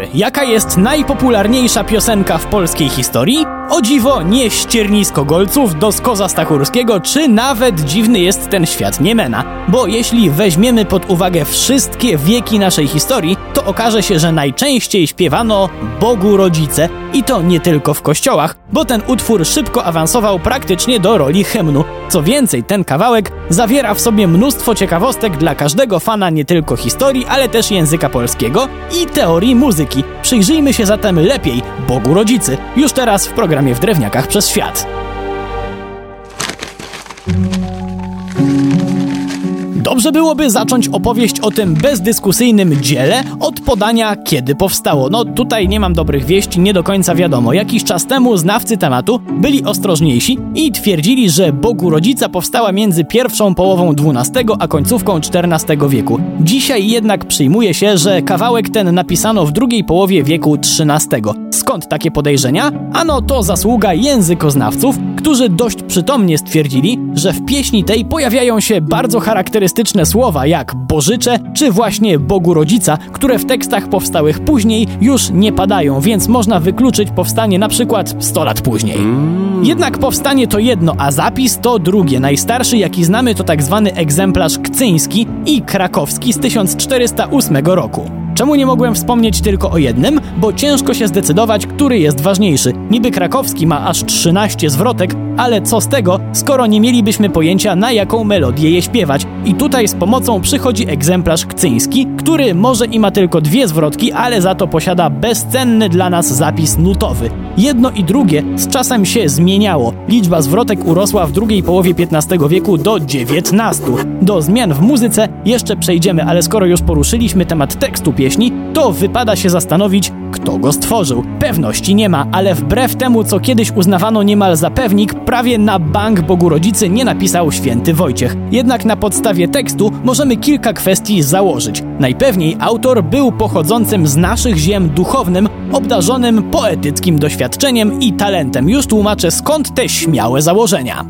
kultury. Jaka jest najpopularniejsza piosenka w polskiej historii? O dziwo, nie ściernisko golców do Skoza Stachurskiego, czy nawet Dziwny jest ten świat Niemena. Bo jeśli weźmiemy pod uwagę wszystkie wieki naszej historii, to okaże się, że najczęściej śpiewano Bogu Rodzice i to nie tylko w kościołach, bo ten utwór szybko awansował praktycznie do roli hymnu. Co więcej, ten kawałek zawiera w sobie mnóstwo ciekawostek dla każdego fana nie tylko historii, ale też języka polskiego i teorii muzyki. Przyjrzyjmy się zatem lepiej Bogu Rodzicy już teraz w programie W Drewniakach przez Świat. Dobrze byłoby zacząć opowieść o tym bezdyskusyjnym dziele od podania, kiedy powstało. No tutaj nie mam dobrych wieści, nie do końca wiadomo. Jakiś czas temu znawcy tematu byli ostrożniejsi i twierdzili, że Bogu Rodzica powstała między pierwszą połową XII a końcówką XIV wieku. Dzisiaj jednak przyjmuje się, że kawałek ten napisano w drugiej połowie wieku XIII. Skąd takie podejrzenia? Ano to zasługa językoznawców, którzy dość przytomnie stwierdzili, że w pieśni tej pojawiają się bardzo charakterystyczne słowa jak Bożycze czy właśnie Bogu Rodzica, które w tekstach powstałych później już nie padają, więc można wykluczyć powstanie na przykład 100 lat później. Jednak powstanie to jedno, a zapis to drugie. Najstarszy jaki znamy to tak zwany egzemplarz kcyński i krakowski z 1408 roku. Czemu nie mogłem wspomnieć tylko o jednym? Bo ciężko się zdecydować, który jest ważniejszy. Niby krakowski ma aż 13 zwrotek, ale co z tego, skoro nie mielibyśmy pojęcia, na jaką melodię je śpiewać. I tutaj z pomocą przychodzi egzemplarz kcyński, który może i ma tylko 2 zwrotki, ale za to posiada bezcenny dla nas zapis nutowy. Jedno i drugie z czasem się zmieniało. Liczba zwrotek urosła w drugiej połowie XV wieku do 19. Do zmian w muzyce jeszcze przejdziemy, ale skoro już poruszyliśmy temat tekstu pieśni, to wypada się zastanowić, kto go stworzył. Pewności nie ma, ale wbrew temu, co kiedyś uznawano niemal za pewnik, prawie na bank Bogu Rodzicy nie napisał święty Wojciech. Jednak na podstawie tekstu możemy kilka kwestii założyć. Najpewniej autor był pochodzącym z naszych ziem duchownym, obdarzonym poetyckim doświadczeniem i talentem. Już tłumaczę, skąd te śmiałe założenia.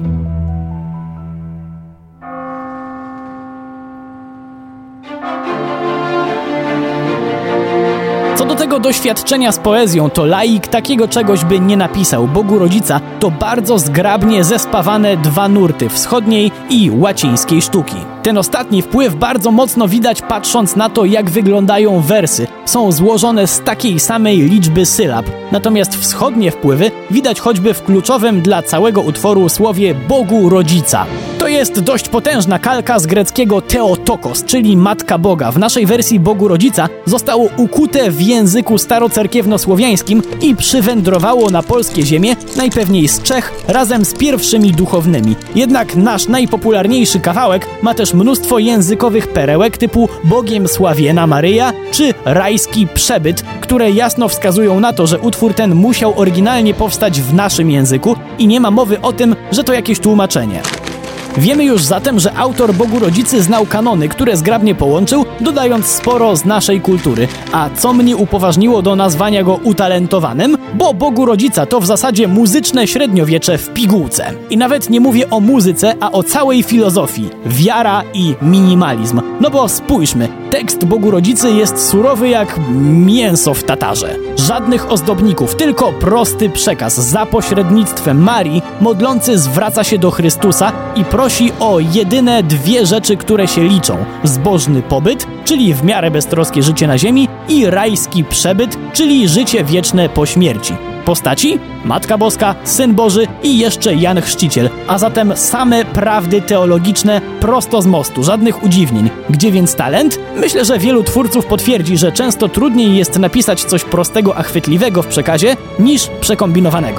Co do tego doświadczenia z poezją, to laik takiego czegoś by nie napisał. Bogu Rodzica to bardzo zgrabnie zespawane 2 nurty wschodniej i łacińskiej sztuki. Ten ostatni wpływ bardzo mocno widać patrząc na to, jak wyglądają wersy. Są złożone z takiej samej liczby sylab. Natomiast wschodnie wpływy widać choćby w kluczowym dla całego utworu słowie Bogu Rodzica. To jest dość potężna kalka z greckiego Theotokos, czyli Matka Boga. W naszej wersji Bogu Rodzica zostało ukute w języku starocerkiewnosłowiańskim i przywędrowało na polskie ziemie, najpewniej z Czech, razem z pierwszymi duchownymi. Jednak nasz najpopularniejszy kawałek ma też mnóstwo językowych perełek typu Bogiem sławiena Maryja czy Rajski przebyt, które jasno wskazują na to, że utwór ten musiał oryginalnie powstać w naszym języku i nie ma mowy o tym, że to jakieś tłumaczenie. Wiemy już zatem, że autor Bogu Rodzicy znał kanony, które zgrabnie połączył, dodając sporo z naszej kultury. A co mnie upoważniło do nazwania go utalentowanym? Bo Bogu Rodzica to w zasadzie muzyczne średniowiecze w pigułce. I nawet nie mówię o muzyce, a o całej filozofii. Wiara i minimalizm. No bo spójrzmy, tekst Bogu Rodzicy jest surowy jak mięso w tatarze. Żadnych ozdobników, tylko prosty przekaz. Za pośrednictwem Marii modlący zwraca się do Chrystusa i prosi o jedyne 2 rzeczy, które się liczą. Zbożny pobyt, czyli w miarę beztroskie życie na ziemi, i rajski przebyt, czyli życie wieczne po śmierci. Postaci? Matka Boska, Syn Boży i jeszcze Jan Chrzciciel. A zatem same prawdy teologiczne prosto z mostu, żadnych udziwnień. Gdzie więc talent? Myślę, że wielu twórców potwierdzi, że często trudniej jest napisać coś prostego a chwytliwego w przekazie niż przekombinowanego.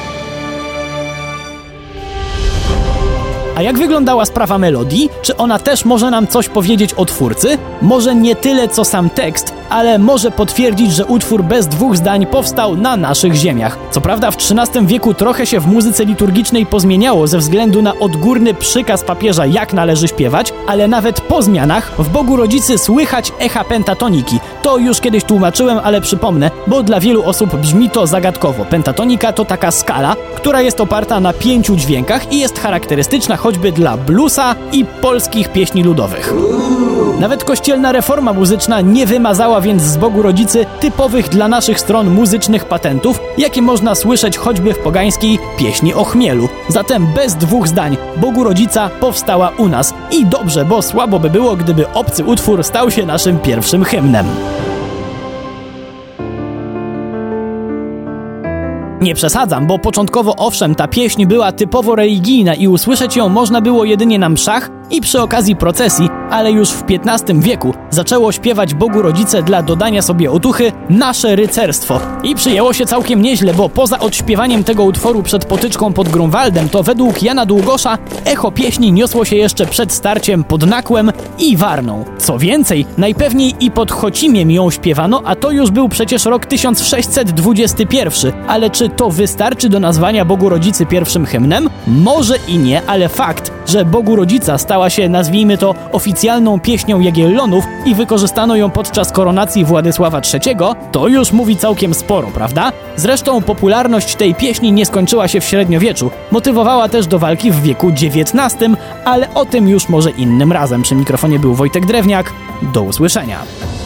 A jak wyglądała sprawa melodii? Czy ona też może nam coś powiedzieć o twórcy? Może nie tyle co sam tekst, ale może potwierdzić, że utwór bez 2 zdań powstał na naszych ziemiach. Co prawda w XIII wieku trochę się w muzyce liturgicznej pozmieniało ze względu na odgórny przykaz papieża, jak należy śpiewać, ale nawet po zmianach w Bogu Rodzicy słychać echa pentatoniki. To już kiedyś tłumaczyłem, ale przypomnę, bo dla wielu osób brzmi to zagadkowo. Pentatonika to taka skala, która jest oparta na 5 dźwiękach i jest charakterystyczna choćby dla bluesa i polskich pieśni ludowych. Nawet kościelna reforma muzyczna nie wymazała więc z Bogu Rodzicy typowych dla naszych stron muzycznych patentów, jakie można słyszeć choćby w pogańskiej pieśni o chmielu. Zatem bez dwóch zdań Bogu Rodzica powstała u nas. I dobrze, bo słabo by było, gdyby obcy utwór stał się naszym pierwszym hymnem. Nie przesadzam, bo początkowo owszem, ta pieśń była typowo religijna i usłyszeć ją można było jedynie na mszach i przy okazji procesji, ale już w XV wieku zaczęło śpiewać Bogu Rodzice dla dodania sobie otuchy nasze rycerstwo. I przyjęło się całkiem nieźle, bo poza odśpiewaniem tego utworu przed potyczką pod Grunwaldem, to według Jana Długosza echo pieśni niosło się jeszcze przed starciem pod Nakłem i Warną. Co więcej, najpewniej i pod Chocimiem ją śpiewano, a to już był przecież rok 1621. Ale czy to wystarczy do nazwania Bogu Rodzicy pierwszym hymnem? Może i nie, ale fakt, że Bogu Rodzica stała się, nazwijmy to, oficjalną pieśnią Jagiellonów i wykorzystano ją podczas koronacji Władysława III, to już mówi całkiem sporo, prawda? Zresztą popularność tej pieśni nie skończyła się w średniowieczu. Motywowała też do walki w wieku XIX, ale o tym już może innym razem. Przy mikrofonie był Wojtek Drewniak. Do usłyszenia.